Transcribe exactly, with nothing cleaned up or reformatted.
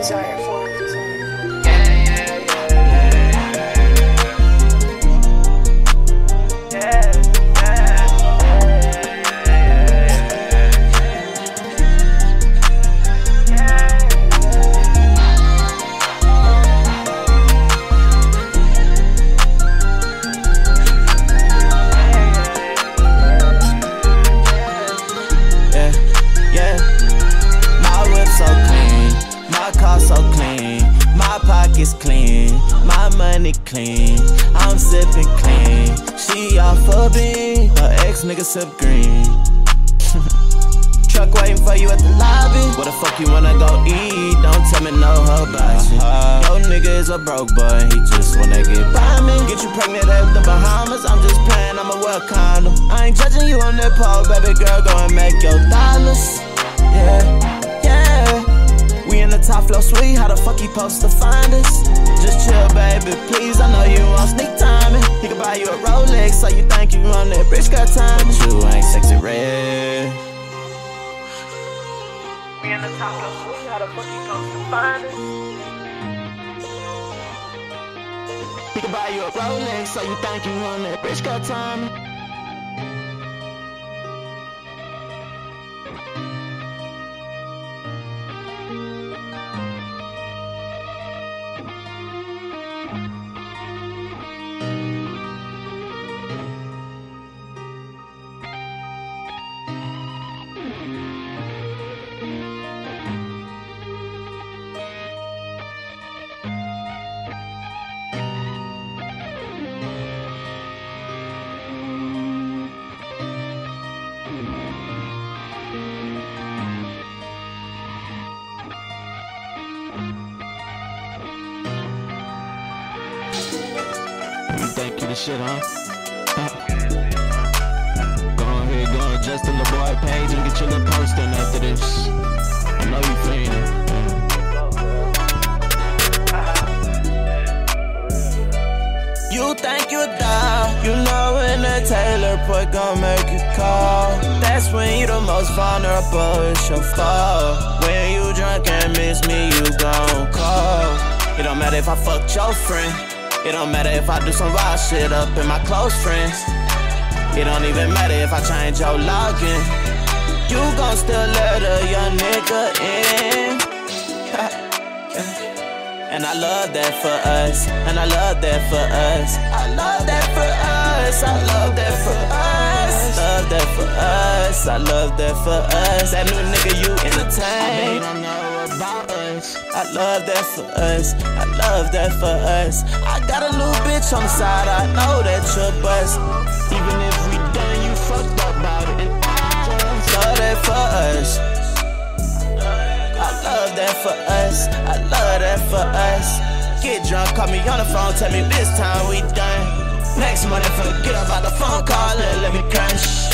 desire for it. So clean, my pockets clean, my money clean, I'm sipping clean. She off a bean, her ex nigga sip green. Truck waiting for you at the lobby. Where the fuck you wanna go eat? Don't tell me no hoe about shit. Yo nigga is a broke boy, he just wanna get by me. Get you pregnant at the Bahamas, I'm just playing, I'ma wear a condom. I ain't judging you on that pole, baby girl, go and make your dollars. Yeah, yeah. We in the top floor suite, how the fuck he supposed to find us? Just chill, baby, please, I know you want sneak timing. He can buy you a Rolex, so you think you on that bitch got time. But you ain't sexy red. We in the top floor suite, how the fuck he supposed to find us? He can buy you a Rolex, so you think you on that bitch got time. You think you the shit, huh? huh? Go ahead, go on Justin the boy page and get your little post in after this. I know you feeling. You think you die, you know when the Taylor boy gon' make you call. That's when you the most vulnerable, it's your fault. When you drunk and miss me, you gon' call. It don't matter if I fucked your friend. It don't matter if I do some wild shit up in my close friends. It don't even matter if I change your login. You gon' still let a young nigga in. And I love that for us. And I love that for us. I love that for us. I love that for us. Love that for us. I love that for us. That new nigga you entertain. I don't know about us. I love that for us. I love that for us. I got a little bitch on the side. I know that you're bust. Even if we done, you fucked up about it. And I love that for us. I love that for us. I love that for us. Get drunk, call me on the phone, tell me this time we done. Next morning, forget about the phone call and let me crunch.